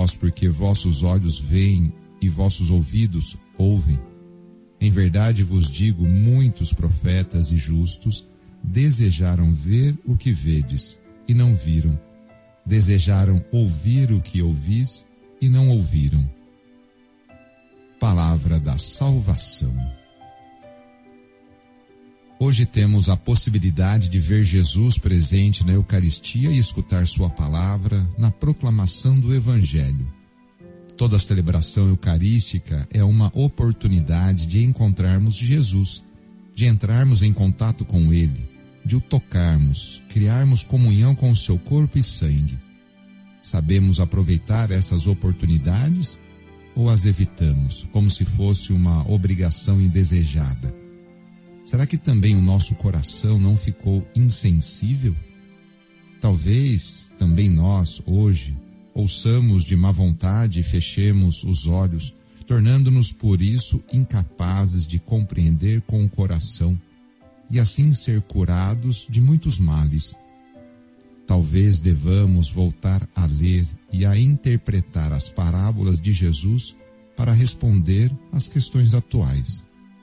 vós, porque vossos olhos veem e vossos ouvidos ouvem. Em verdade vos digo, muitos profetas e justos desejaram ver o que vedes e não viram. Desejaram ouvir o que ouvis e não ouviram. Palavra da salvação. Hoje temos a possibilidade de ver Jesus presente na Eucaristia e escutar sua palavra na proclamação do Evangelho. Toda celebração eucarística é uma oportunidade de encontrarmos Jesus, de entrarmos em contato com Ele, de o tocarmos, criarmos comunhão com o seu corpo e sangue. Sabemos aproveitar essas oportunidades ou as evitamos, como se fosse uma obrigação indesejada? Será que também o nosso coração não ficou insensível? Talvez também nós, hoje, ouçamos de má vontade e fechemos os olhos, tornando-nos por isso incapazes de compreender com o coração e assim ser curados de muitos males. Talvez devamos voltar a ler e a interpretar as parábolas de Jesus para responder às questões atuais.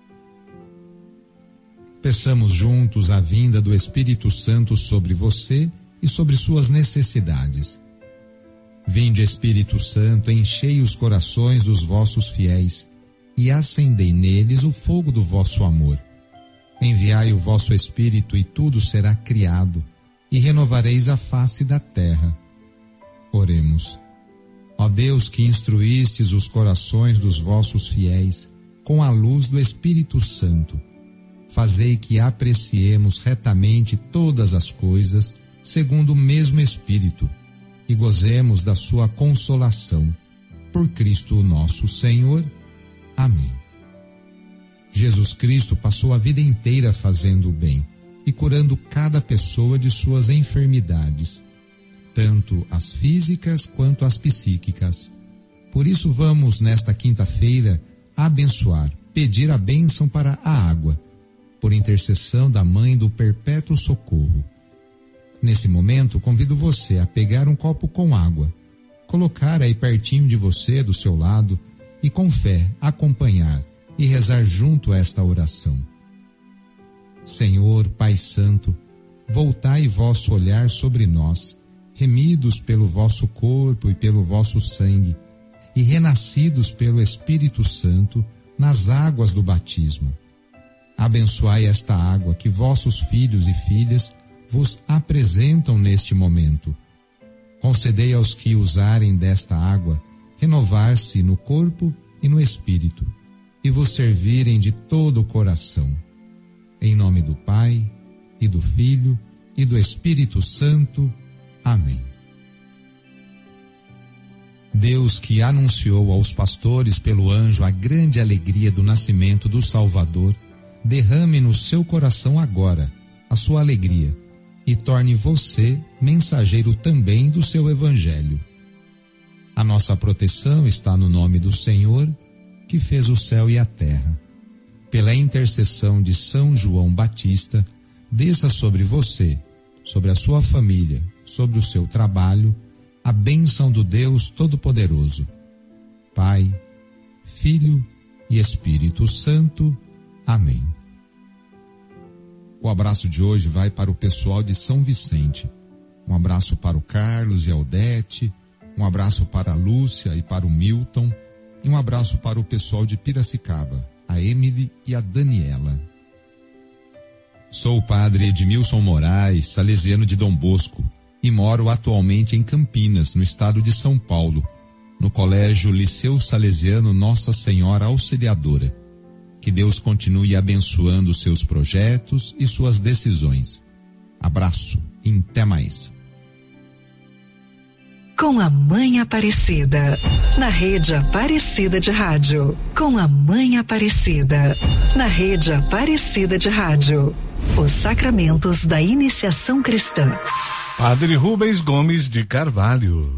Peçamos juntos a vinda do Espírito Santo sobre você e sobre suas necessidades. Vinde, Espírito Santo, enchei os corações dos vossos fiéis e acendei neles o fogo do vosso amor. Enviai o vosso Espírito e tudo será criado, e renovareis a face da terra. Oremos. Ó Deus, que instruístes os corações dos vossos fiéis com a luz do Espírito Santo, fazei que apreciemos retamente todas as coisas segundo o mesmo Espírito e gozemos da sua consolação. Por Cristo nosso Senhor. Amém. Jesus Cristo passou a vida inteira fazendo o bem e curando cada pessoa de suas enfermidades, tanto as físicas quanto as psíquicas. Por isso vamos, nesta quinta-feira, abençoar, pedir a bênção para a água, por intercessão da Mãe do Perpétuo Socorro. Nesse momento, convido você a pegar um copo com água, colocar aí pertinho de você, do seu lado, e com fé acompanhar e rezar junto a esta oração. Senhor, Pai Santo, voltai vosso olhar sobre nós, remidos pelo vosso corpo e pelo vosso sangue, e renascidos pelo Espírito Santo nas águas do batismo. Abençoai esta água que vossos filhos e filhas vos apresentam neste momento. Concedei aos que usarem desta água renovar-se no corpo e no espírito, e vos servirem de todo o coração. Em nome do Pai, e do Filho, e do Espírito Santo. Amém. Deus, que anunciou aos pastores pelo anjo a grande alegria do nascimento do Salvador, derrame no seu coração agora a sua alegria e torne você mensageiro também do seu Evangelho. A nossa proteção está no nome do Senhor, que fez o céu e a terra. Pela intercessão de São João Batista, desça sobre você, sobre a sua família, sobre o seu trabalho, a bênção do Deus Todo-Poderoso. Pai, Filho e Espírito Santo. Amém. O abraço de hoje vai para o pessoal de São Vicente. Um abraço para o Carlos e a Odete, um abraço para a Lúcia e para o Milton, e um abraço para o pessoal de Piracicaba, a Emily e a Daniela. Sou o padre Edmilson Moraes, salesiano de Dom Bosco, e moro atualmente em Campinas, no estado de São Paulo, no Colégio Liceu Salesiano Nossa Senhora Auxiliadora. Que Deus continue abençoando seus projetos e suas decisões. Abraço e até mais. Com a Mãe Aparecida, na Rede Aparecida de Rádio. Com a Mãe Aparecida, na Rede Aparecida de Rádio. Os sacramentos da iniciação cristã. Padre Rubens Gomes de Carvalho.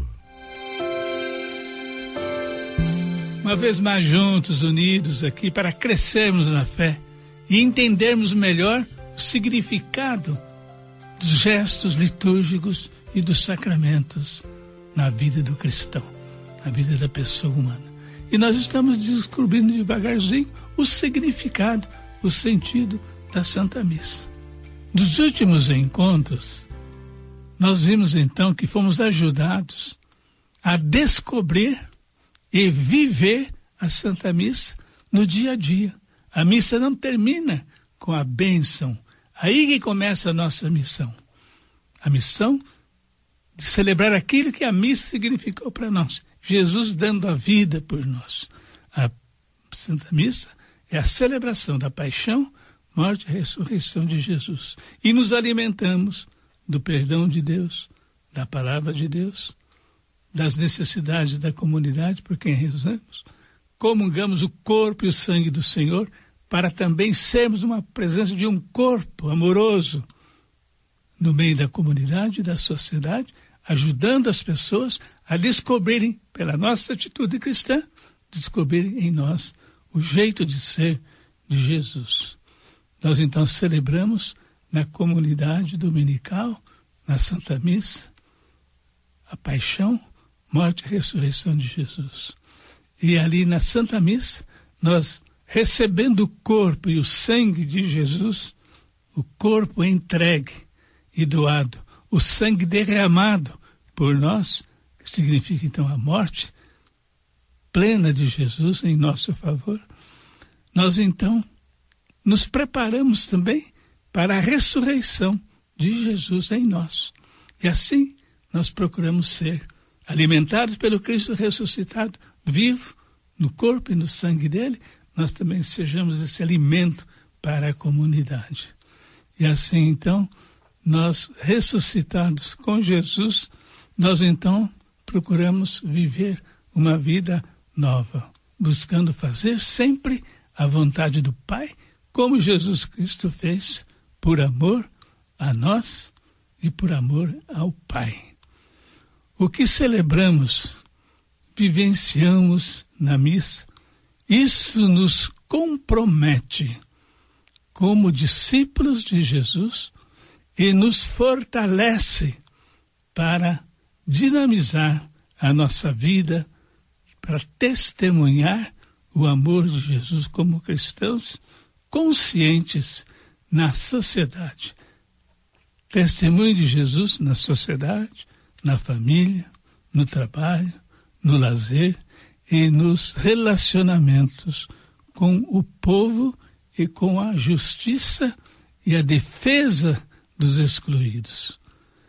Uma vez mais juntos, unidos aqui para crescermos na fé e entendermos melhor o significado dos gestos litúrgicos e dos sacramentos na vida do cristão. na vida da pessoa humana. E nós estamos descobrindo devagarzinho o significado, o sentido da Santa Missa. Dos últimos encontros, nós vimos então que fomos ajudados a descobrir e viver a Santa Missa no dia a dia. A missa não termina com a bênção. Aí que começa a nossa missão. A missão de celebrar aquilo que a missa significou para nós. Jesus dando a vida por nós. A Santa Missa é a celebração da paixão, morte e ressurreição de Jesus. E nos alimentamos do perdão de Deus, da palavra de Deus, das necessidades da comunidade por quem rezamos. Comungamos o corpo e o sangue do Senhor para também sermos uma presença de um corpo amoroso no meio da comunidade e da sociedade, ajudando as pessoas a descobrirem, pela nossa atitude cristã, descobrirem em nós o jeito de ser de Jesus. Nós então celebramos na comunidade dominical, na Santa Missa, a paixão, morte e ressurreição de Jesus. E ali na Santa Missa, nós recebendo o corpo e o sangue de Jesus, o corpo entregue e doado, o sangue derramado por nós, que significa então a morte plena de Jesus em nosso favor, nós então nos preparamos também para a ressurreição de Jesus em nós. E assim nós procuramos ser alimentados pelo Cristo ressuscitado, vivo, no corpo e no sangue dele, nós também sejamos esse alimento para a comunidade. E assim então, nós ressuscitados com Jesus, nós então procuramos viver uma vida nova, buscando fazer sempre a vontade do Pai, como Jesus Cristo fez, por amor a nós e por amor ao Pai. O que celebramos, vivenciamos na missa, isso nos compromete como discípulos de Jesus e nos fortalece para dinamizar a nossa vida, para testemunhar o amor de Jesus como cristãos conscientes na sociedade. Testemunho de Jesus na sociedade, na família, no trabalho, no lazer e nos relacionamentos com o povo e com a justiça e a defesa dos excluídos.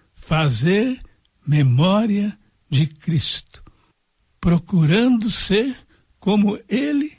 Fazer memória de Cristo, procurando ser como Ele,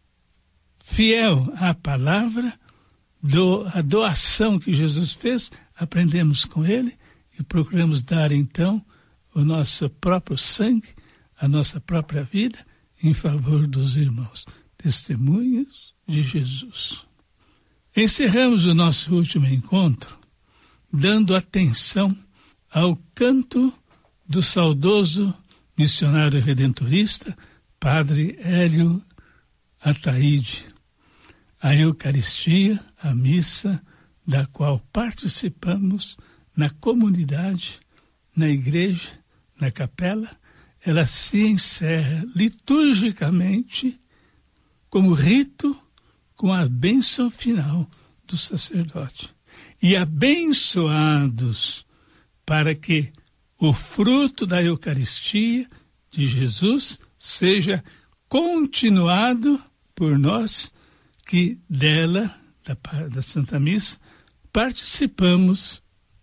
fiel à palavra, a doação que Jesus fez, aprendemos com Ele e procuramos dar então o nosso próprio sangue, a nossa própria vida em favor dos irmãos. Testemunhas de Jesus. Encerramos o nosso último encontro dando atenção ao canto do saudoso missionário redentorista, Padre Hélio Ataíde. A Eucaristia, a missa, da qual participamos na comunidade, na igreja, na capela, ela se encerra liturgicamente como rito com a bênção final do sacerdote. E abençoados para que o fruto da Eucaristia de Jesus seja continuado por nós, que dela, da Santa Missa, participamos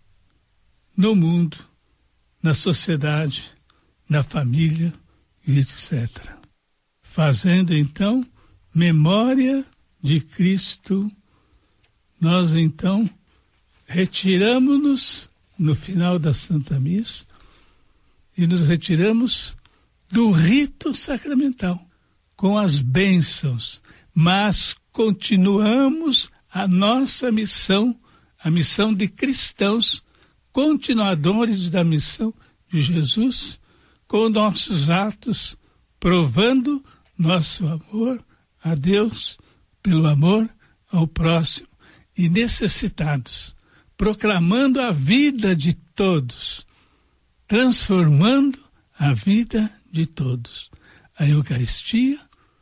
no mundo, na sociedade, na família e etc. Fazendo, então, memória de Cristo, nós, então, retiramos-nos no final da Santa Missa e nos retiramos do rito sacramental, com as bênçãos, mas continuamos a nossa missão, a missão de cristãos, continuadores da missão de Jesus, com nossos atos, provando nosso amor a Deus, pelo amor ao próximo, e necessitados, proclamando a vida de todos, transformando a vida de todos. A Eucaristia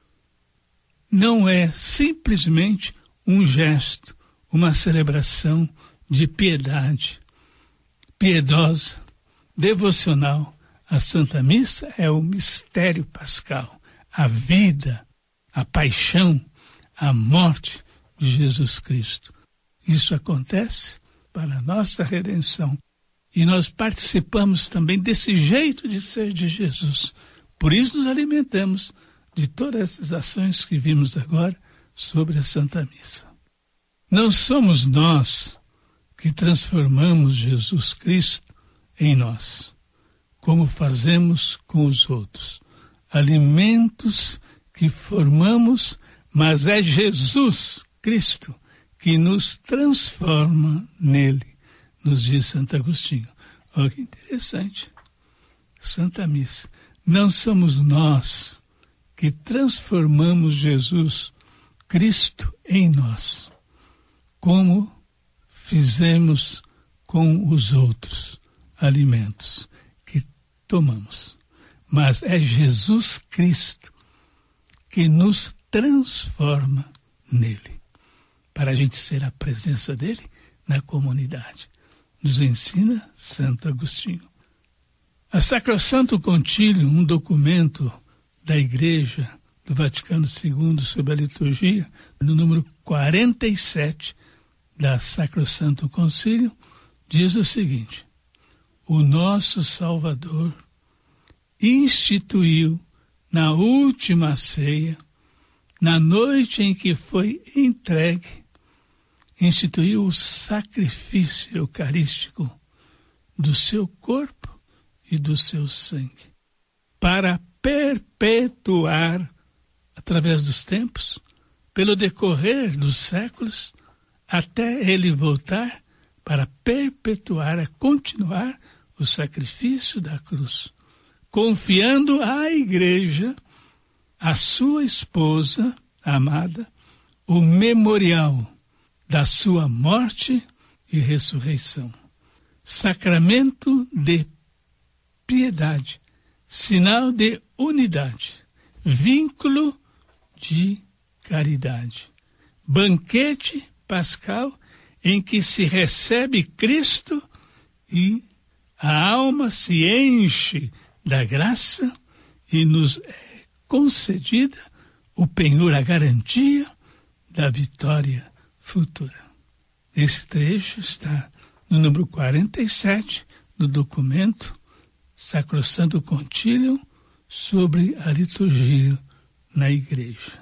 não é simplesmente um gesto, uma celebração de piedade, piedosa, devocional. A Santa Missa é o mistério pascal, a vida, a paixão, a morte de Jesus Cristo. Isso acontece para a nossa redenção. E nós participamos também desse jeito de ser de Jesus. Por isso nos alimentamos de todas essas ações que vimos agora sobre a Santa Missa. Não somos nós que transformamos Jesus Cristo em nós, como fazemos com os outros. Alimentos que formamos, mas é Jesus Cristo que nos transforma nele, nos diz Santo Agostinho. Olha que interessante. Santa Missa. Não somos nós que transformamos Jesus Cristo em nós, como fizemos com os outros alimentos que tomamos. Mas é Jesus Cristo que nos transforma nele, para a gente ser a presença dele na comunidade. Nos ensina Santo Agostinho. A Sacrosanto Concilium, um documento da Igreja do Vaticano II sobre a liturgia, no número 47 da Sacrosanto Concilium, diz o seguinte: o nosso Salvador instituiu na última ceia, na noite em que foi entregue, instituiu o sacrifício eucarístico do seu corpo e do seu sangue, para perpetuar, através dos tempos, pelo decorrer dos séculos, até ele voltar, para perpetuar, a continuar o sacrifício da cruz, confiando à Igreja, à sua esposa amada, o memorial da sua morte e ressurreição. Sacramento de piedade, sinal de unidade, vínculo de caridade. Banquete pascal em que se recebe Cristo e a alma se enche da graça e nos é concedida o penhor, a garantia da vitória futura. Esse trecho está no número 47 do documento Sacrosanto Concilium sobre a liturgia na Igreja.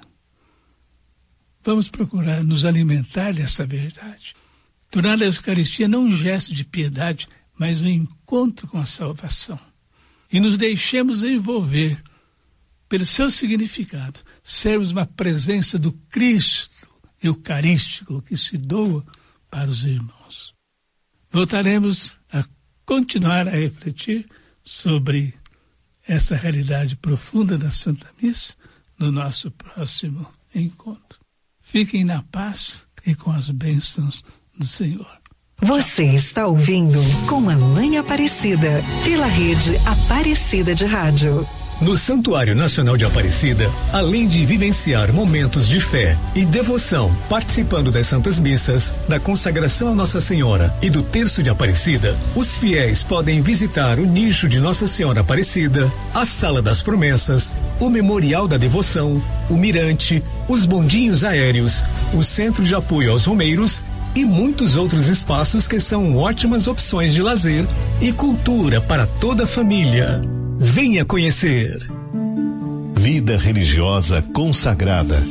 Vamos procurar nos alimentar dessa verdade. Tornar a Eucaristia não um gesto de piedade, mas um encontro com a salvação. E nos deixemos envolver pelo seu significado, sermos uma presença do Cristo Eucarístico que se doa para os irmãos. Voltaremos a continuar a refletir sobre essa realidade profunda da Santa Missa no nosso próximo encontro. Fiquem na paz e com as bênçãos do Senhor. Você está ouvindo Com a Mãe Aparecida, pela rede Aparecida de Rádio. No Santuário Nacional de Aparecida, além de vivenciar momentos de fé e devoção, participando das Santas Missas, da consagração a Nossa Senhora e do Terço de Aparecida, os fiéis podem visitar o nicho de Nossa Senhora Aparecida, a Sala das Promessas, o Memorial da Devoção, o Mirante, os bondinhos aéreos, o Centro de Apoio aos Romeiros e muitos outros espaços que são ótimas opções de lazer e cultura para toda a família. Venha conhecer. Vida religiosa consagrada.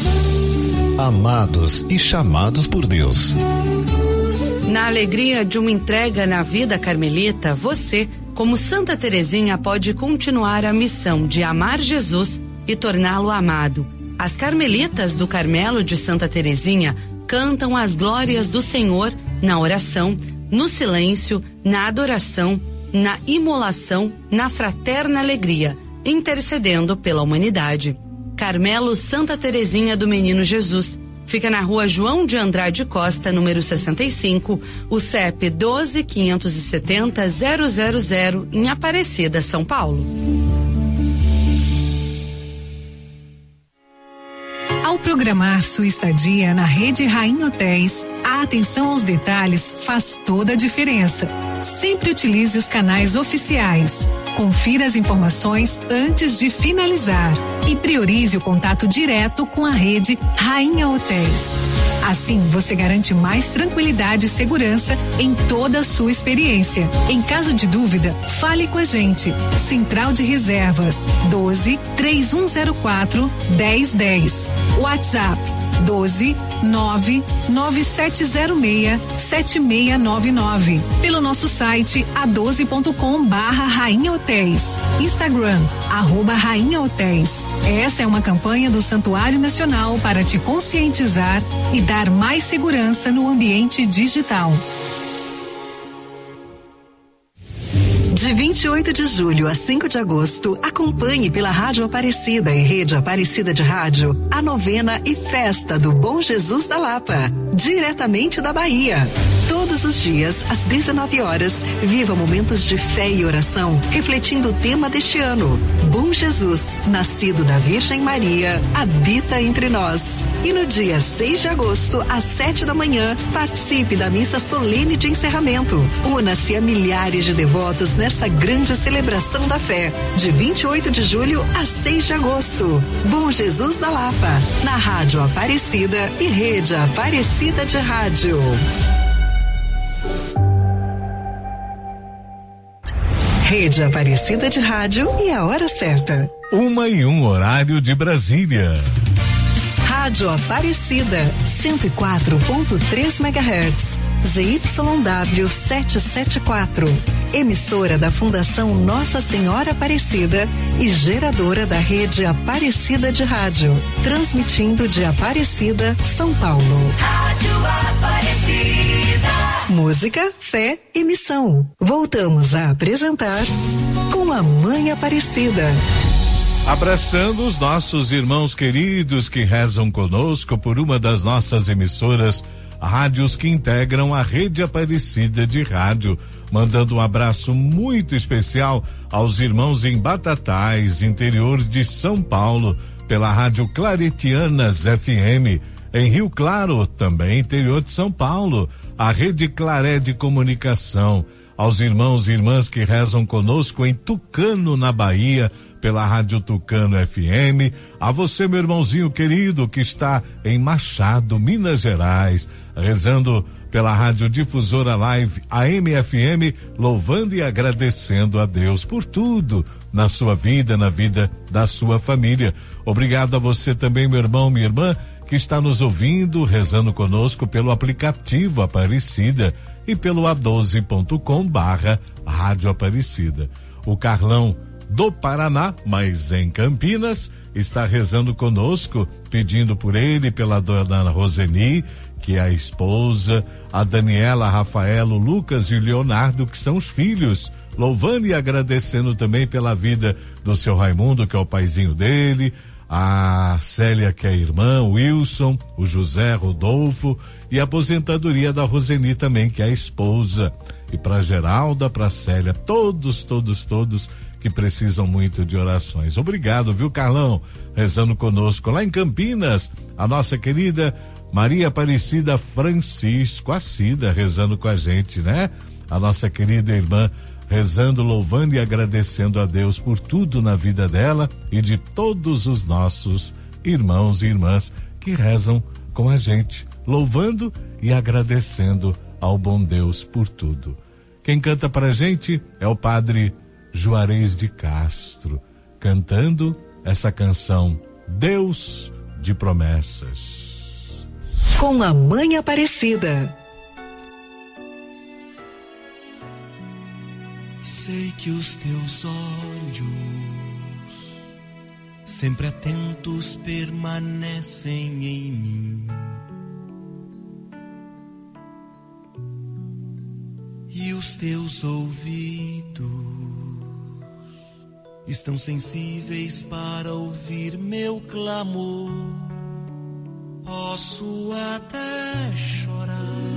Amados e chamados por Deus. Na alegria de uma entrega na vida carmelita, você, como Santa Teresinha, pode continuar a missão de amar Jesus e torná-lo amado. As carmelitas do Carmelo de Santa Teresinha cantam as glórias do Senhor na oração, no silêncio, na adoração, na imolação, na fraterna alegria, intercedendo pela humanidade. Carmelo Santa Teresinha do Menino Jesus. Fica na rua João de Andrade Costa, número 65, o CEP 12.570.000, em Aparecida, São Paulo. Ao programar sua estadia na Rede Rainha Hotéis, a atenção aos detalhes faz toda a diferença. Sempre utilize os canais oficiais. Confira as informações antes de finalizar e priorize o contato direto com a Rede Rainha Hotéis. Assim, você garante mais tranquilidade e segurança em toda a sua experiência. Em caso de dúvida, fale com a gente. Central de Reservas 12 3104 1010. WhatsApp 12 99706 7699. Pelo nosso site a12.com/Rainha Hotéis. Instagram @Rainha Hotéis. Essa é uma campanha do Santuário Nacional para te conscientizar e dar mais segurança no ambiente digital. De 28 de julho a 5 de agosto, acompanhe pela Rádio Aparecida e Rede Aparecida de Rádio a novena e festa do Bom Jesus da Lapa, diretamente da Bahia. Todos os dias, às 19 horas, viva momentos de fé e oração, refletindo o tema deste ano. Bom Jesus, nascido da Virgem Maria, habita entre nós. E no dia 6 de agosto, às 7 da manhã, participe da missa solene de encerramento. Una-se a milhares de devotos nessa grande celebração da fé, de 28 de julho a 6 de agosto. Bom Jesus da Lapa, na Rádio Aparecida e Rede Aparecida de Rádio. Rede Aparecida de Rádio e a hora certa. 1:01, horário de Brasília. Rádio Aparecida, 104.3 MHz. ZYW 774. Emissora da Fundação Nossa Senhora Aparecida e geradora da Rede Aparecida de Rádio. Transmitindo de Aparecida, São Paulo. Rádio Aparecida. Música, fé e missão. Voltamos a apresentar Com a Mãe Aparecida. Abraçando os nossos irmãos queridos que rezam conosco por uma das nossas emissoras, rádios que integram a Rede Aparecida de Rádio, mandando um abraço muito especial aos irmãos em Batatais, interior de São Paulo, pela Rádio Claretianas FM, em Rio Claro, também interior de São Paulo, a Rede Claré de Comunicação, aos irmãos e irmãs que rezam conosco em Tucano, na Bahia, pela Rádio Tucano FM, a você, meu irmãozinho querido, que está em Machado, Minas Gerais, rezando pela Rádio Difusora Live AM/FM, louvando e agradecendo a Deus por tudo na sua vida, na vida da sua família. Obrigado a você também, meu irmão, minha irmã, que está nos ouvindo, rezando conosco pelo aplicativo Aparecida e pelo a12.com/Rádio Aparecida. O Carlão do Paraná, mas em Campinas, está rezando conosco, pedindo por ele, pela dona Roseni, que é a esposa, a Daniela, a Rafaela, o Lucas e o Leonardo, que são os filhos, louvando e agradecendo também pela vida do seu Raimundo, que é o paizinho dele, a Célia, que é a irmã, o Wilson, o José Rodolfo e a aposentadoria da Roseni também, que é a esposa. E para Geralda, para Célia, todos que precisam muito de orações. Obrigado, viu, Carlão? Rezando conosco lá em Campinas, a nossa querida Maria Aparecida Francisco, a Cida, rezando com a gente, né? A nossa querida irmã, rezando, louvando e agradecendo a Deus por tudo na vida dela e de todos os nossos irmãos e irmãs que rezam com a gente, louvando e agradecendo ao bom Deus por tudo. Quem canta pra gente é o Padre Juarez de Castro, cantando essa canção Deus de Promessas. Com a Mãe Aparecida. Sei que os teus olhos, sempre atentos, permanecem em mim. E os teus ouvidos estão sensíveis para ouvir meu clamor. Posso até chorar,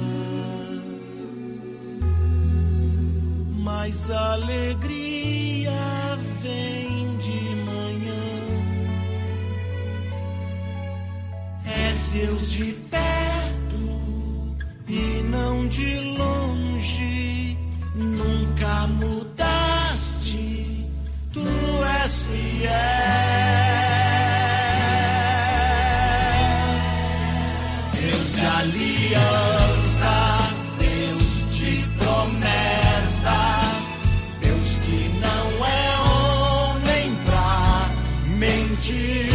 mas a alegria vem de manhã. Deus de perto e não de longe, nunca mudaste, tu és fiel. Deus de aliança, Deus de promessas, Deus que não é homem pra mentir.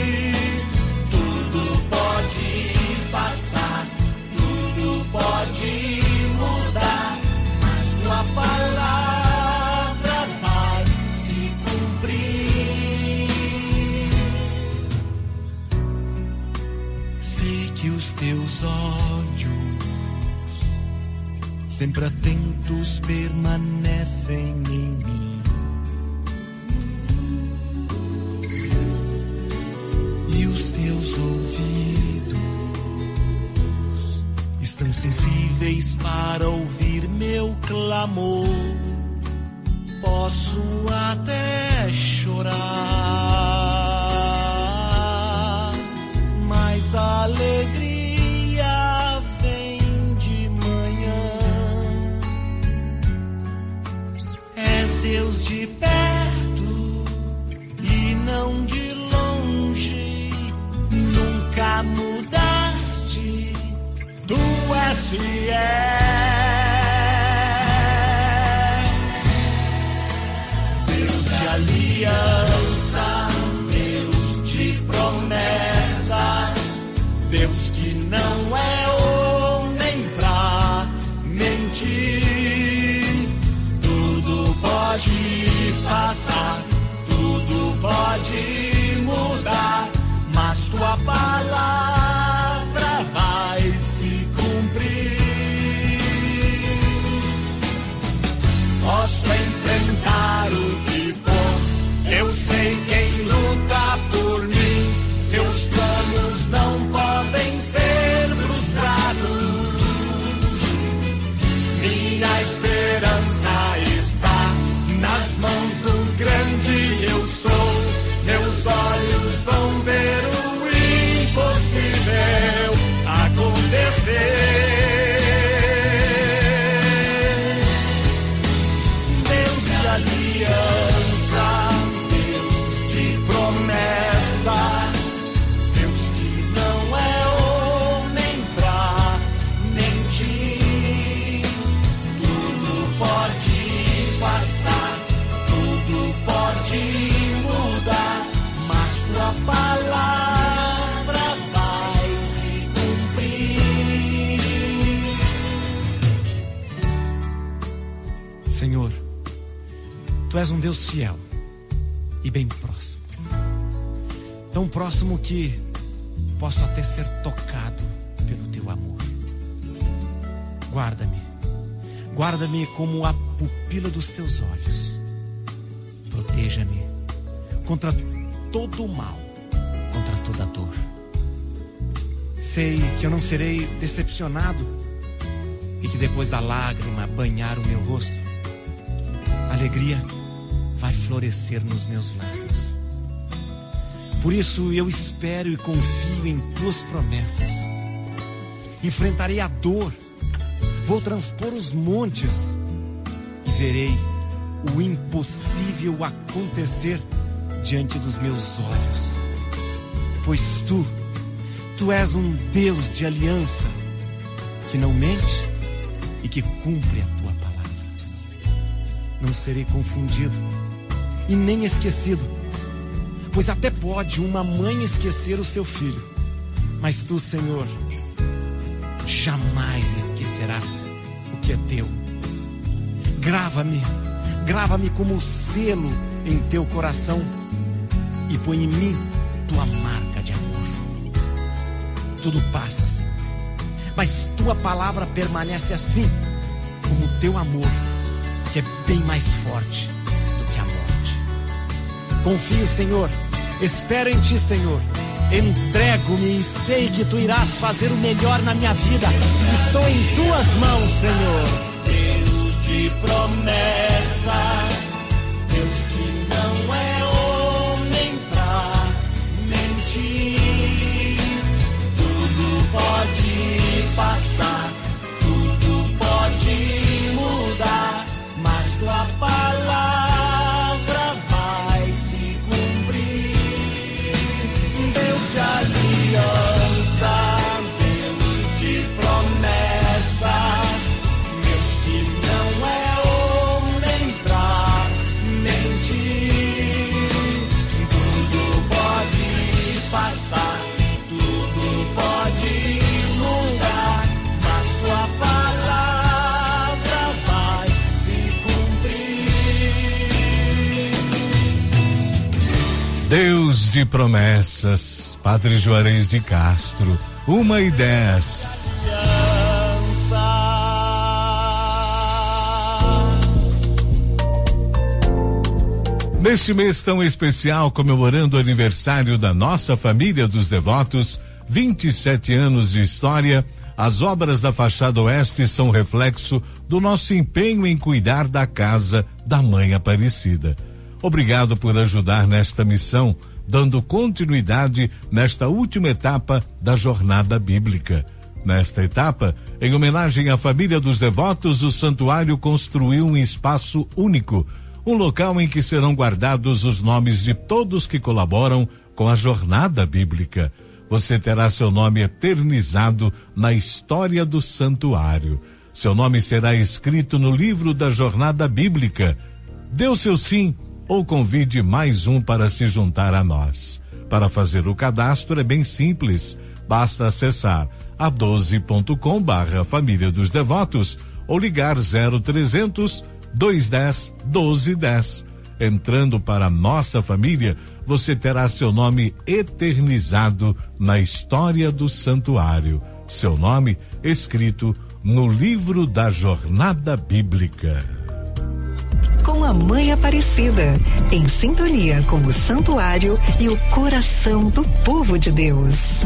Tudo pode passar, tudo pode mudar, mas tua palavra vai se cumprir. Sei que os teus olhos, sempre atentos, permanecem em mim. E os teus ouvidos estão sensíveis para ouvir meu clamor. Posso até chorar, mas a alegria vem de manhã. És Deus de perto e não de longe, nunca mudaste, tu és fiel. Deus de aliança, Deus de promessas, Deus que não é homem pra mentir. Tudo pode passar, tudo pode mudar, mas tua palavra vai se cumprir. Posso enfrentar o que for, eu sei quem luta por mim. Seus planos não podem ser frustrados. Minha esperança está nas mãos do grande eu sou. Meus olhos vão ver o impossível acontecer. Deus de aliança, Deus de promessas, Deus que não é homem pra mentir. Tudo pode passar, tudo pode mudar, mas tua palavra vai se cumprir. Senhor, tu és um Deus fiel e bem próximo. Tão próximo que posso até ser tocado pelo teu amor. Guarda-me, guarda-me como a pupila dos teus olhos. Proteja-me contra todo o mal, contra toda dor. Sei que eu não serei decepcionado e que depois da lágrima banhar o meu rosto, a alegria vai florescer nos meus lábios. Por isso eu espero e confio em tuas promessas. Enfrentarei a dor, vou transpor os montes e verei o impossível acontecer diante dos meus olhos. Pois tu és um Deus de aliança que não mente e que cumpre a tua palavra. Não serei confundido e nem esquecido, pois até pode uma mãe esquecer o seu filho, mas tu, Senhor, jamais esquecerás o que é teu. Grava-me como selo em teu coração e põe em mim tua marca de amor. Tudo passa, Senhor, mas tua palavra permanece assim, como o teu amor, que é bem mais forte do que a morte. Confio, Senhor, espero em ti, Senhor. Entrego-me e sei que tu irás fazer o melhor na minha vida. Estou em tuas mãos, Senhor. Deus de promessas, Deus que não é homem pra mentir. Tudo Deus de promessas, Padre Juarez de Castro, 1:10. Neste mês tão especial, comemorando o aniversário da nossa família dos devotos, 27 anos de história, as obras da fachada oeste são reflexo do nosso empenho em cuidar da casa da Mãe Aparecida. Obrigado por ajudar nesta missão, dando continuidade nesta última etapa da jornada bíblica. Nesta etapa, em homenagem à família dos devotos, o santuário construiu um espaço único, um local em que serão guardados os nomes de todos que colaboram com a jornada bíblica. Você terá seu nome eternizado na história do santuário. Seu nome será escrito no livro da jornada bíblica. Dê o seu sim ou convide mais um para se juntar a nós. Para fazer o cadastro é bem simples. Basta acessar a12.com/Família dos Devotos ou ligar 0300 210 1210. Entrando para a nossa família, você terá seu nome eternizado na história do santuário. Seu nome escrito no livro da jornada bíblica. Com a Mãe Aparecida, em sintonia com o santuário e o coração do povo de Deus.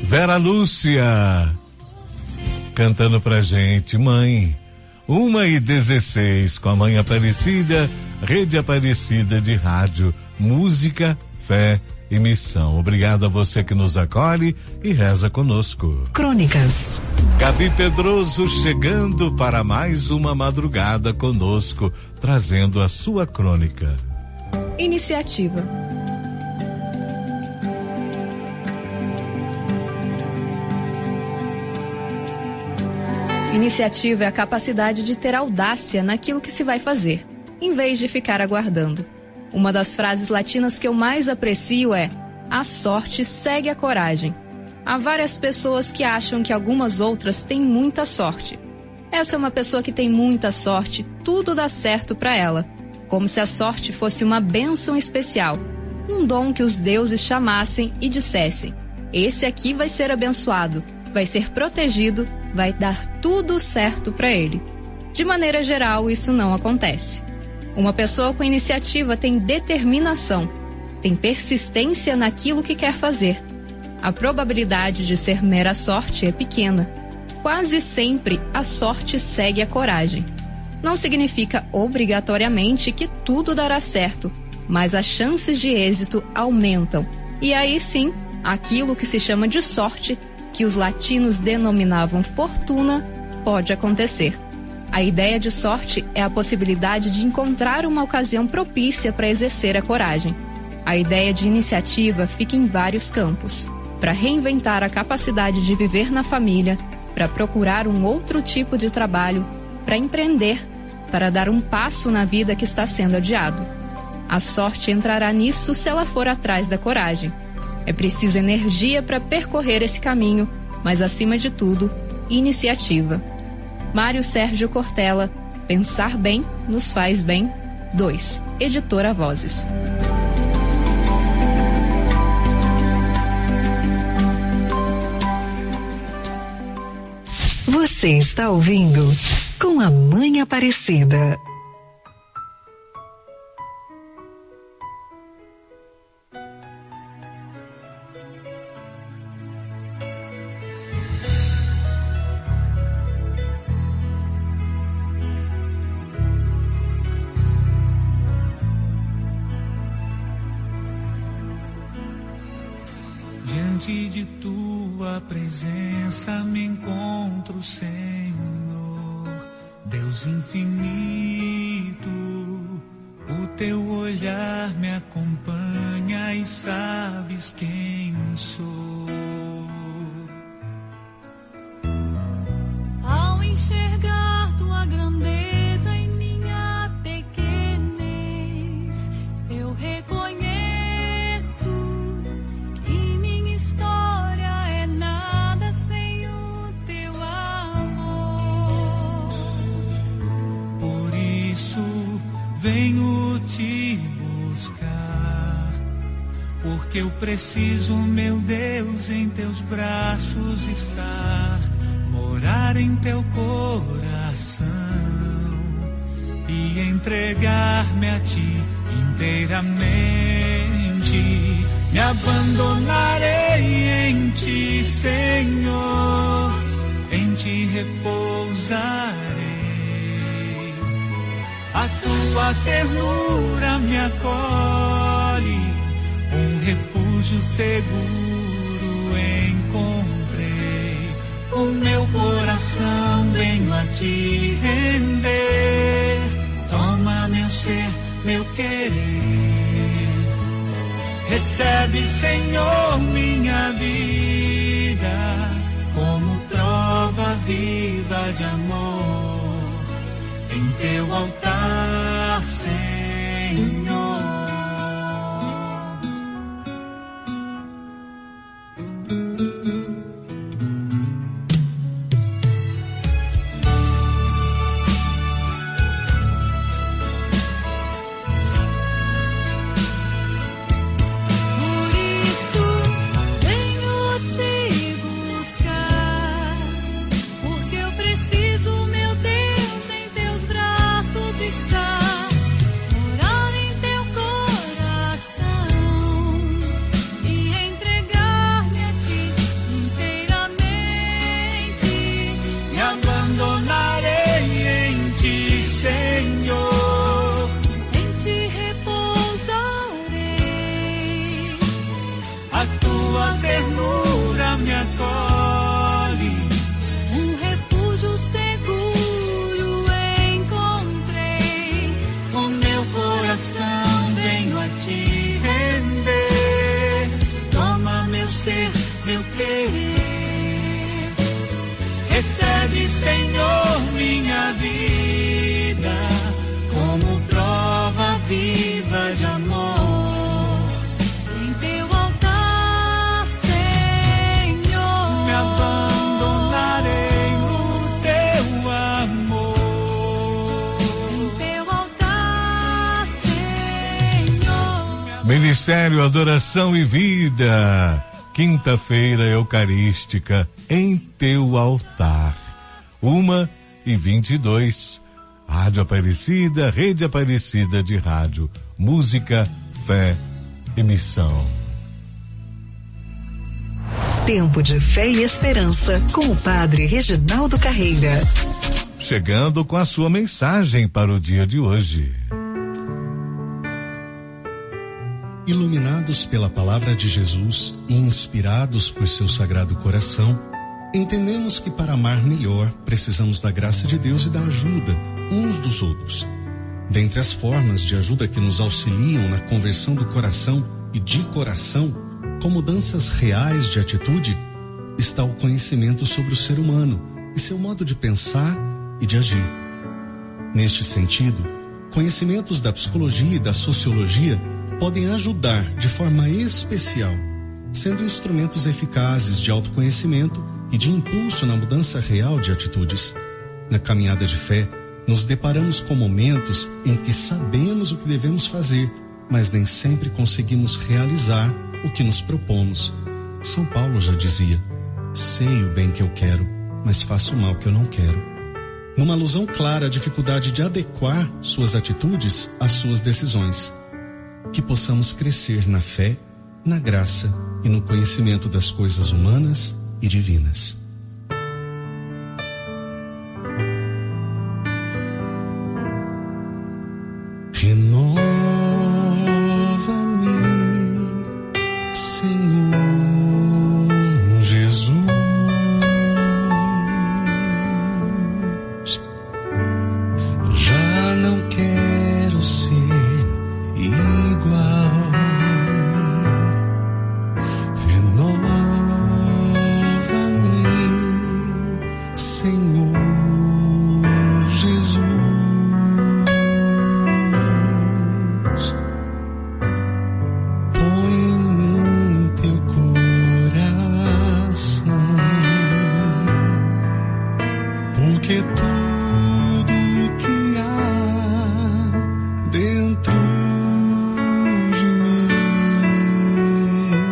Vera Lúcia cantando pra gente, Mãe. 1h16 com a Mãe Aparecida, Rede Aparecida de Rádio, música, fé e missão. Obrigado a você que nos acolhe e reza conosco. Crônicas. Gabi Pedroso chegando para mais uma madrugada conosco, trazendo a sua crônica. Iniciativa. Iniciativa é a capacidade de ter audácia naquilo que se vai fazer, em vez de ficar aguardando. Uma das frases latinas que eu mais aprecio é: a sorte segue a coragem. Há várias pessoas que acham que algumas outras têm muita sorte. Essa é uma pessoa que tem muita sorte, tudo dá certo para ela, como se a sorte fosse uma bênção especial, um dom que os deuses chamassem e dissessem: esse aqui vai ser abençoado, vai ser protegido, vai dar tudo certo para ele. De maneira geral, isso não acontece. Uma pessoa com iniciativa tem determinação, tem persistência naquilo que quer fazer. A probabilidade de ser mera sorte é pequena. Quase sempre a sorte segue a coragem. Não significa obrigatoriamente que tudo dará certo, mas as chances de êxito aumentam. E aí sim, aquilo que se chama de sorte, que os latinos denominavam fortuna, pode acontecer. A ideia de sorte é a possibilidade de encontrar uma ocasião propícia para exercer a coragem. A ideia de iniciativa fica em vários campos: para reinventar a capacidade de viver na família, para procurar um outro tipo de trabalho, para empreender, para dar um passo na vida que está sendo adiado. A sorte entrará nisso se ela for atrás da coragem. É preciso energia para percorrer esse caminho, mas acima de tudo, iniciativa. Mário Sérgio Cortella, Pensar Bem nos Faz Bem, 2, Editora Vozes. Você está ouvindo Com a Mãe Aparecida. Diante de tua presença me encontro, Senhor, Deus infinito. O teu olhar me acompanha e sabes quem sou. Ao enxergar tua grandeza em minha pequenez, eu reconheço história é nada sem o teu amor. Por isso venho te buscar, porque eu preciso, meu Deus, em teus braços estar, morar em teu coração e entregar-me a ti inteiramente. Me abandonarei em ti, Senhor, em ti repousarei. A tua ternura me acolhe, um refúgio seguro encontrei. O meu coração venho a te render. Toma meu ser, meu querer. Recebe, Senhor, minha vida como prova viva de amor em teu altar, Senhor. de amor em teu altar, Senhor. Me abandonarei no teu amor. Em teu altar, Senhor. Ministério Adoração e Vida, quinta-feira eucarística em teu altar. 1h22. Rádio Aparecida, Rede Aparecida de Rádio, música, fé e missão. Tempo de fé e esperança com o Padre Reginaldo Carreira. Chegando com a sua mensagem para o dia de hoje. Iluminados pela palavra de Jesus e inspirados por seu sagrado coração, entendemos que para amar melhor precisamos da graça de Deus e da ajuda uns dos outros. Dentre as formas de ajuda que nos auxiliam na conversão do coração e de coração, com mudanças reais de atitude, está o conhecimento sobre o ser humano e seu modo de pensar e de agir. Neste sentido, conhecimentos da psicologia e da sociologia podem ajudar de forma especial, sendo instrumentos eficazes de autoconhecimento e de impulso na mudança real de atitudes. Na caminhada de fé, nos deparamos com momentos em que sabemos o que devemos fazer, mas nem sempre conseguimos realizar o que nos propomos. São Paulo já dizia: sei o bem que eu quero, mas faço o mal que eu não quero. Numa alusão clara à dificuldade de adequar suas atitudes às suas decisões. Que possamos crescer na fé, na graça e no conhecimento das coisas humanas e divinas. Renova-me, Senhor Jesus. Já não quero ser igual. Renova-me, Senhor Jesus. Põe em mim teu coração, porque tudo que há dentro de mim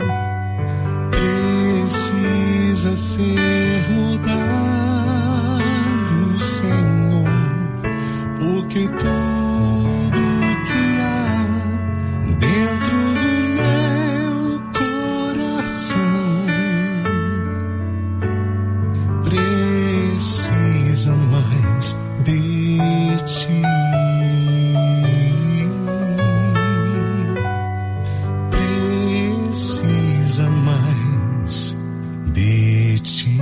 precisa ser mudado, Senhor, porque tudo que há dentro do meu coração precisa mais de ti. Precisa mais de ti.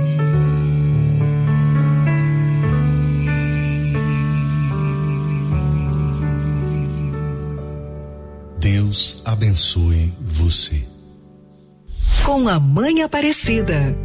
Deus abençoe você. Com a Mãe Aparecida.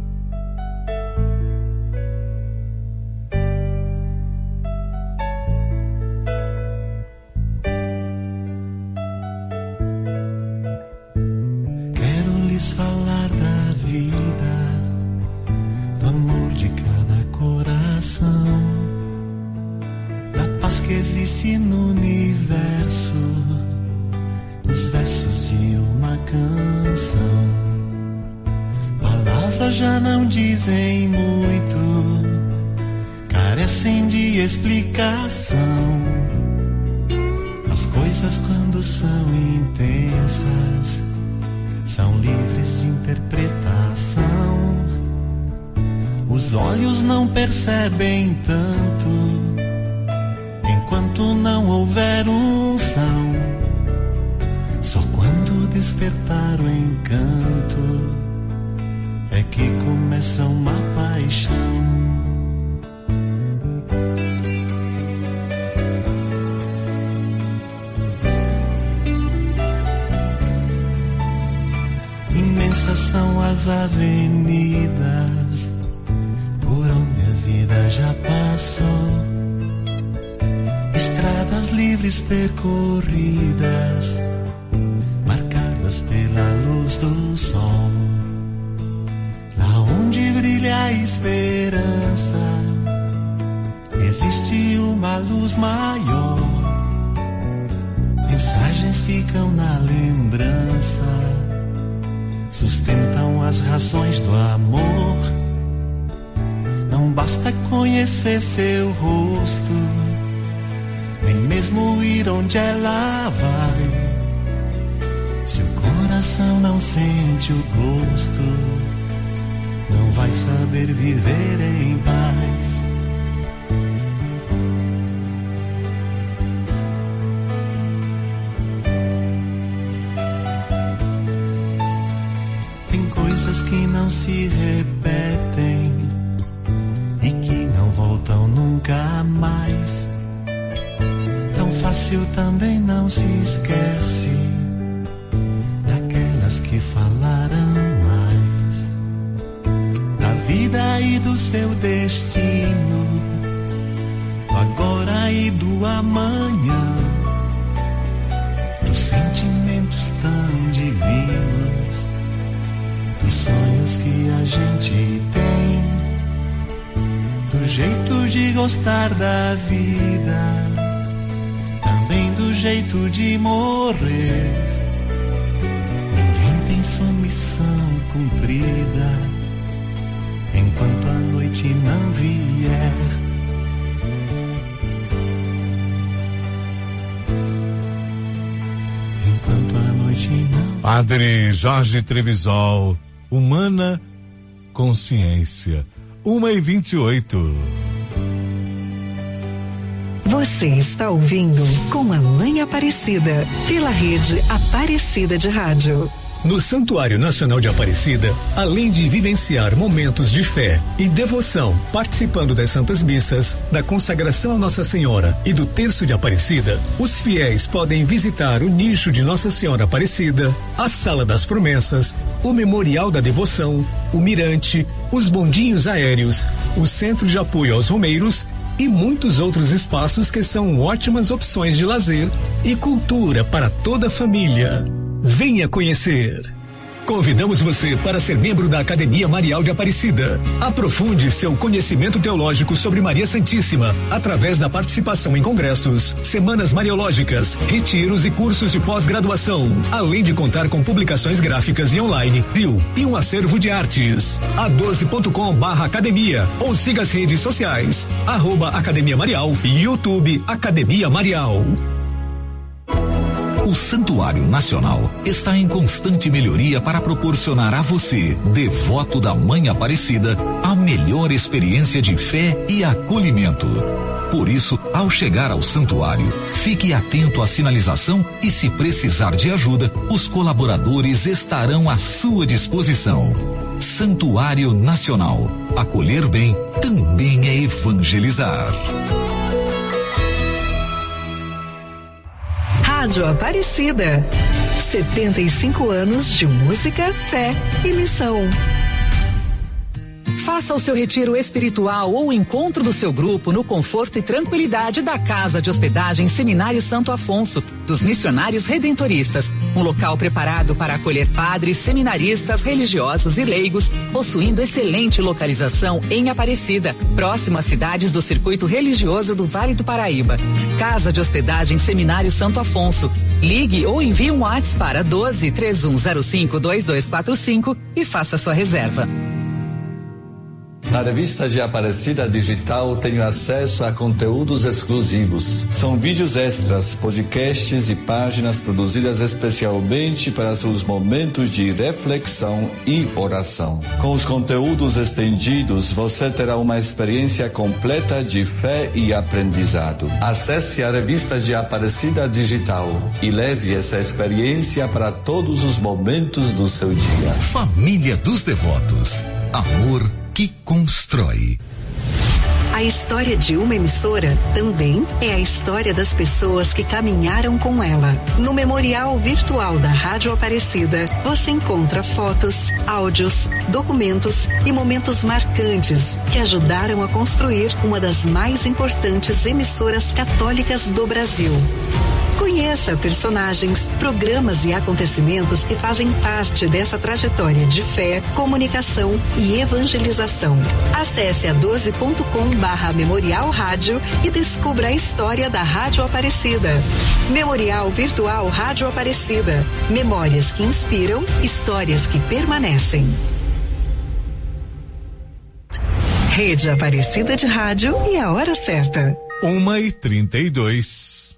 Quero lhes falar da vida, do amor de cada coração, da paz que existe no universo, nos versos de uma canção. Palavras já não dizem muito, carecem de explicação. As coisas, quando são intensas, são livres de interpretação. Os olhos não percebem tanto, enquanto não houver unção. Só quando despertar o encanto é que começa uma paixão. Imensas são as avenidas por onde a vida já passou. estradas livres percorridas, marcadas pela luz do sol, lá onde brilha a esperança, existe uma luz maior. Mensagens ficam na lembrança, sustentam as razões do amor. Não basta conhecer seu rosto, nem mesmo ir onde ela vai. Seu coração não sente o gosto, não vai saber viver em paz. Tem coisas que não se repetem e que não voltam nunca mais. Tão fácil também não se esquece daquelas que falaram mais da vida e do seu destino, do agora e do amanhã, dos sentimentos tão divinos, dos sonhos que a gente tem, do jeito de gostar da vida, também do jeito de morrer. Ninguém tem sua missão cumprida enquanto a noite não vier. Enquanto a noite não. Padre Jorge Trevisol, Humana Consciência, 1h28. Você está ouvindo Com a Mãe Aparecida, pela rede Aparecida de Rádio. No Santuário Nacional de Aparecida, além de vivenciar momentos de fé e devoção, participando das Santas Missas, da consagração a Nossa Senhora e do Terço de Aparecida, os fiéis podem visitar o nicho de Nossa Senhora Aparecida, a Sala das Promessas, o Memorial da Devoção, o Mirante, os bondinhos aéreos, o Centro de Apoio aos Romeiros e muitos outros espaços que são ótimas opções de lazer e cultura para toda a família. Venha conhecer. Convidamos você para ser membro da Academia Marial de Aparecida. Aprofunde seu conhecimento teológico sobre Maria Santíssima através da participação em congressos, semanas mariológicas, retiros e cursos de pós-graduação, além de contar com publicações gráficas e online, e um acervo de artes. a12.com/academia ou siga as redes sociais @Academia Marial e YouTube Academia Marial. O Santuário Nacional está em constante melhoria para proporcionar a você, devoto da Mãe Aparecida, a melhor experiência de fé e acolhimento. Por isso, ao chegar ao santuário, fique atento à sinalização e, se precisar de ajuda, os colaboradores estarão à sua disposição. Santuário Nacional. Acolher bem também é evangelizar. Rádio Aparecida. 75 anos de música, fé e missão. Faça o seu retiro espiritual ou o encontro do seu grupo no conforto e tranquilidade da Casa de Hospedagem Seminário Santo Afonso, dos Missionários Redentoristas. Um local preparado para acolher padres, seminaristas, religiosos e leigos, possuindo excelente localização em Aparecida, próximo às cidades do circuito religioso do Vale do Paraíba. Casa de Hospedagem Seminário Santo Afonso. Ligue ou envie um WhatsApp para 12-3105-2245 e faça sua reserva. Na revista de Aparecida Digital tenho acesso a conteúdos exclusivos. São vídeos extras, podcasts e páginas produzidas especialmente para seus momentos de reflexão e oração. Com os conteúdos estendidos, você terá uma experiência completa de fé e aprendizado. Acesse a revista de Aparecida Digital e leve essa experiência para todos os momentos do seu dia. Família dos Devotos. Amor que constrói. A história de uma emissora também é a história das pessoas que caminharam com ela. No Memorial Virtual da Rádio Aparecida, você encontra fotos, áudios, documentos e momentos marcantes que ajudaram a construir uma das mais importantes emissoras católicas do Brasil. Conheça personagens, programas e acontecimentos que fazem parte dessa trajetória de fé, comunicação e evangelização. Acesse a 12.com/Memorial Rádio e descubra a história da Rádio Aparecida. Memorial Virtual Rádio Aparecida. Memórias que inspiram, histórias que permanecem. Rede Aparecida de Rádio e a hora certa. 1h32.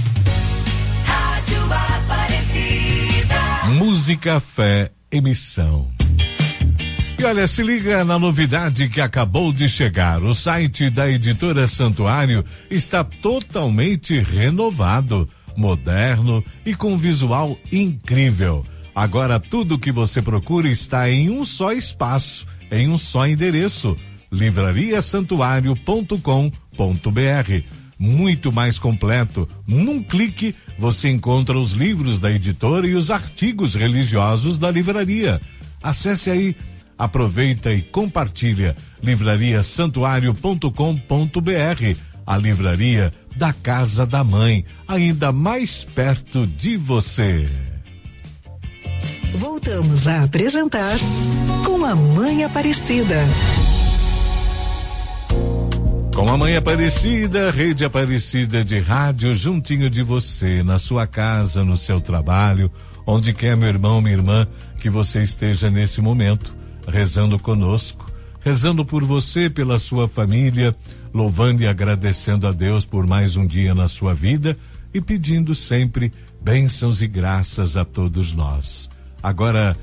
Música, fé, emissão. E olha, se liga na novidade que acabou de chegar. O site da Editora Santuário está totalmente renovado, moderno e com visual incrível. Agora tudo que você procura está em um só espaço, em um só endereço: livrariasantuario.com.br. Muito mais completo. Num clique você encontra os livros da editora e os artigos religiosos da livraria. Acesse aí, aproveita e compartilha. livrariasantuario.com.br, a livraria da Casa da Mãe, ainda mais perto de você. Voltamos a apresentar Com a Mãe Aparecida. Com a Mãe Aparecida, Rede Aparecida de Rádio, juntinho de você, na sua casa, no seu trabalho, onde quer, meu irmão, minha irmã, que você esteja nesse momento, rezando conosco, rezando por você, pela sua família, louvando e agradecendo a Deus por mais um dia na sua vida e pedindo sempre bênçãos e graças a todos nós. Agora,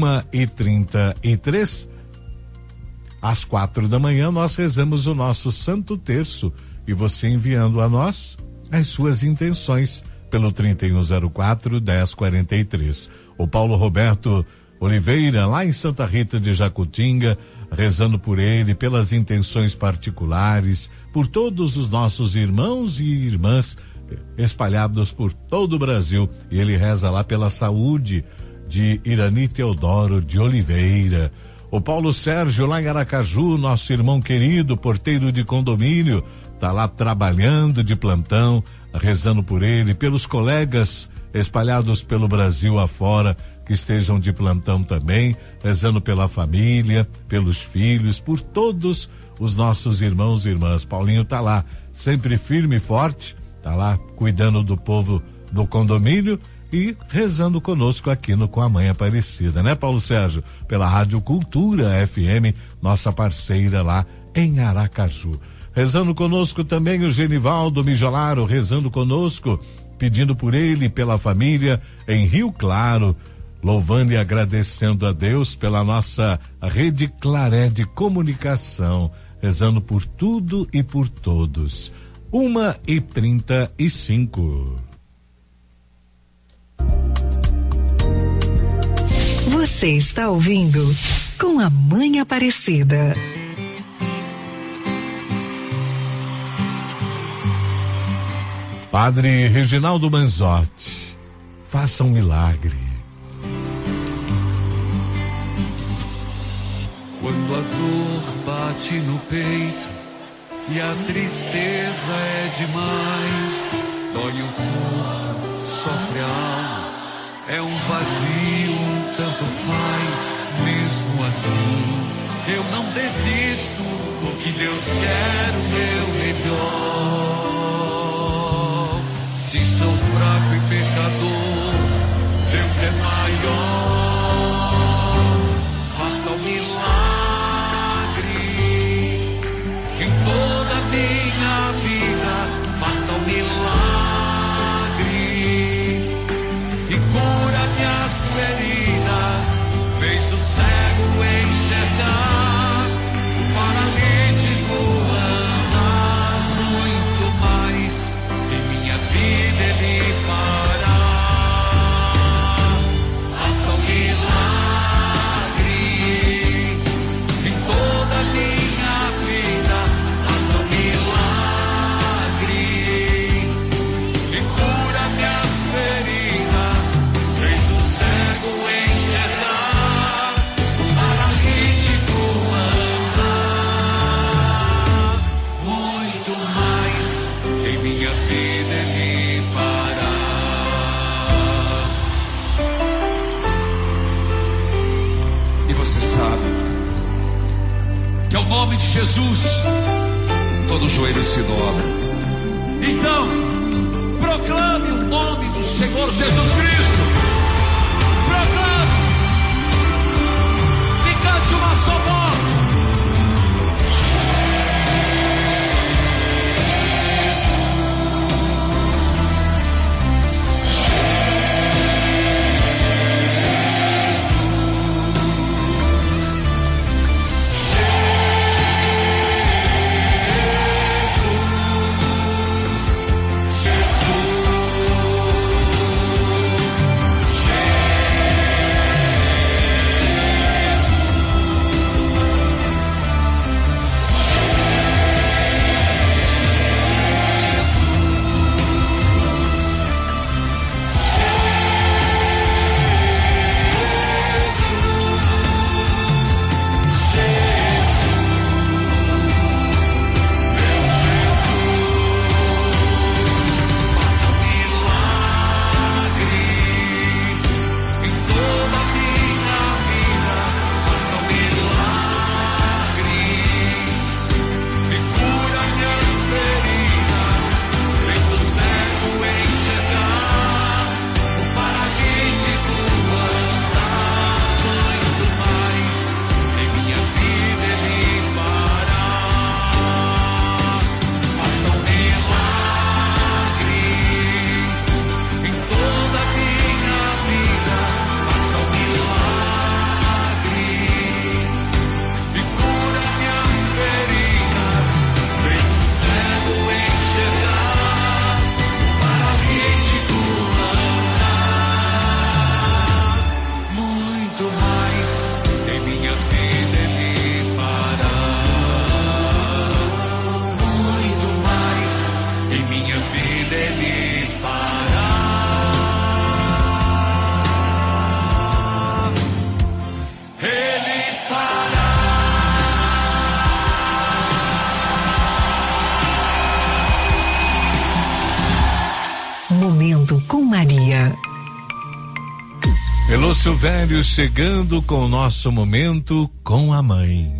1h33. Às 4h nós rezamos o nosso Santo Terço e você enviando a nós as suas intenções pelo 3104-1043. O Paulo Roberto Oliveira, lá em Santa Rita de Jacutinga, rezando por ele, pelas intenções particulares, por todos os nossos irmãos e irmãs espalhados por todo o Brasil. E ele reza lá pela saúde de Irani Teodoro de Oliveira. O Paulo Sérgio, lá em Aracaju, nosso irmão querido, porteiro de condomínio, tá lá trabalhando de plantão, rezando por ele, pelos colegas espalhados pelo Brasil afora, que estejam de plantão também, rezando pela família, pelos filhos, por todos os nossos irmãos e irmãs. Paulinho tá lá, sempre firme e forte, tá lá cuidando do povo do condomínio e rezando conosco aqui no Com a Mãe Aparecida, né, Paulo Sérgio? Pela Rádio Cultura FM, nossa parceira lá em Aracaju. Rezando conosco também o Genivaldo Mijolaro, rezando conosco, pedindo por ele, pela família em Rio Claro, louvando e agradecendo a Deus pela nossa Rede Claré de Comunicação, rezando por tudo e por todos. 1h35. Você está ouvindo Com a Mãe Aparecida. Padre Reginaldo Manzotti, faça um milagre. Quando a dor bate no peito e a tristeza é demais, dói o corpo, sofre a alma, é um vazio, tanto faz. Mesmo assim, eu não desisto, porque Deus quer o meu melhor. Se sou fraco e pecador, Deus é maior. Faça um milagre em toda a minha vida. Faça um milagre e cura minhas feridas. Fez o cego enxergar, o paralítico andar, muito mais em minha vida ele fará. Faça um milagre em toda a minha vida. Faça um milagre. de Jesus, todo joelho se dobra. Então, proclame o nome do Senhor Jesus Cristo. Proclame. E cante uma só voz. Momento com Maria. Elô Silvério chegando com o nosso Momento com a Mãe.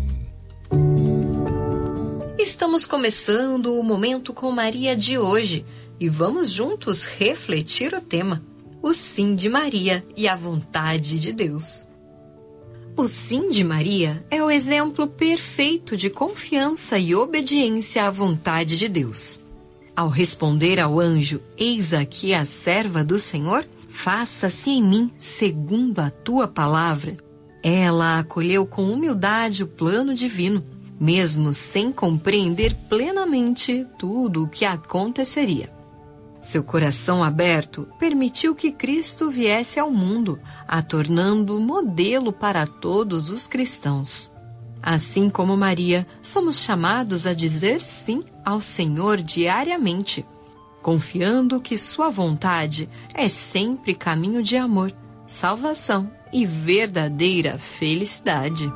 Estamos começando o Momento com Maria de hoje e vamos juntos refletir o tema: o sim de Maria e a vontade de Deus. O sim de Maria é o exemplo perfeito de confiança e obediência à vontade de Deus. Ao responder ao anjo, eis aqui a serva do Senhor, faça-se em mim segundo a tua palavra, ela acolheu com humildade o plano divino, mesmo sem compreender plenamente tudo o que aconteceria. Seu coração aberto permitiu que Cristo viesse ao mundo, a tornando modelo para todos os cristãos. Assim como Maria, somos chamados a dizer sim ao Senhor diariamente, confiando que sua vontade é sempre caminho de amor, salvação e verdadeira felicidade.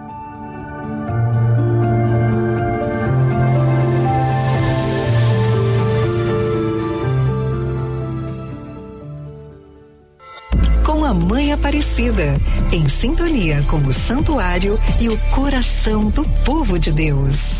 Com a Mãe Aparecida, em sintonia com o santuário e o coração do povo de Deus.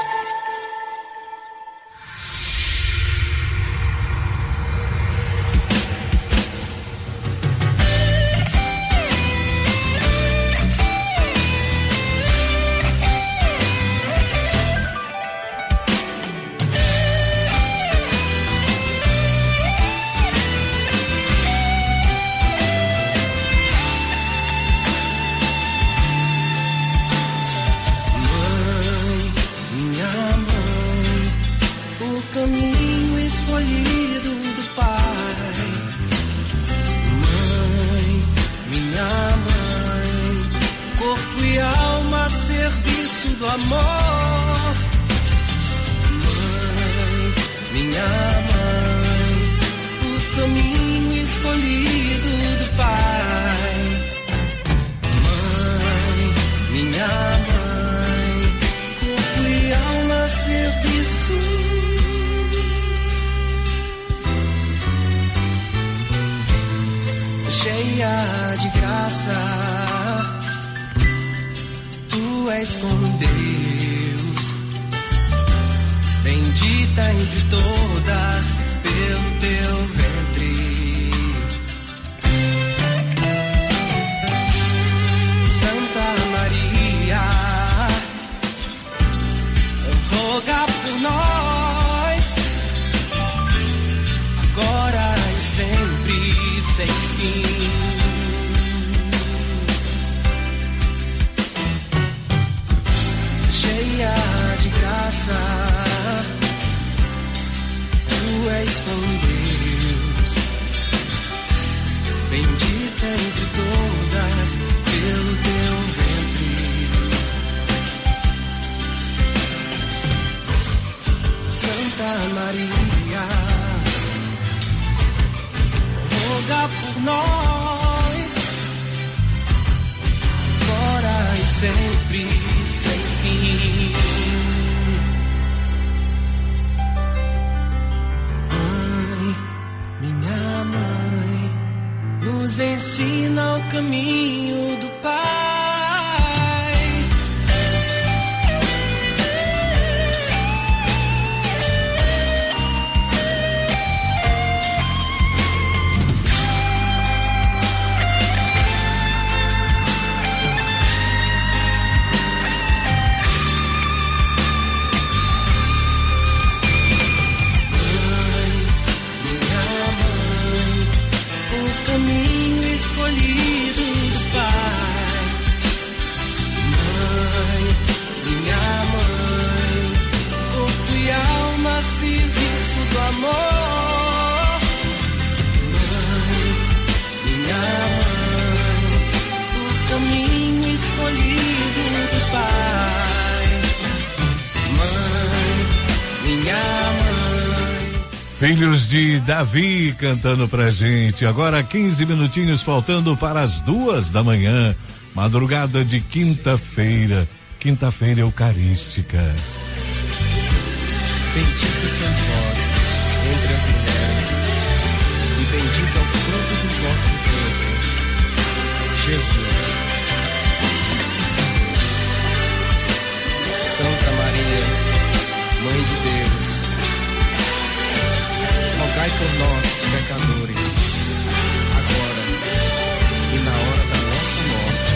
Cheia de graça, tu és com Deus. bendita entre todas pelo teu ventre. Santa Maria, roga por nós, agora e sempre, sem fim. Cheia de graça, tu és com Deus, bendita entre todas pelo teu ventre. Santa Maria, roga por nós, agora e sempre, sem fim. Mãe, minha mãe, nos ensina o caminho do Pai. Caminho escolhido do Pai. Mãe, minha mãe, corpo e alma, serviço do amor. Mãe, minha mãe, o caminho escolhido do Pai. Mãe, minha mãe. Filhos de Davi cantando pra gente. Agora 15 minutinhos faltando para as 2 da manhã. Madrugada de quinta-feira. Quinta-feira eucarística. Bendito sois vós entre as mulheres, e bendito é o fruto do vosso ventre, Jesus. Santa Maria, Mãe de Deus, rogai por nós, pecadores, agora e na hora da nossa morte.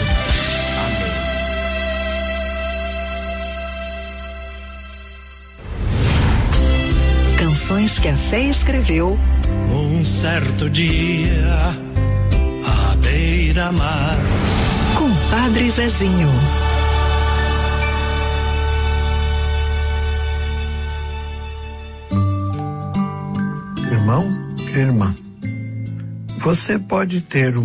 Amém. Canções que a fé escreveu. Um certo dia, à beira-mar, com Padre Zezinho. Irmão, irmã, você pode ter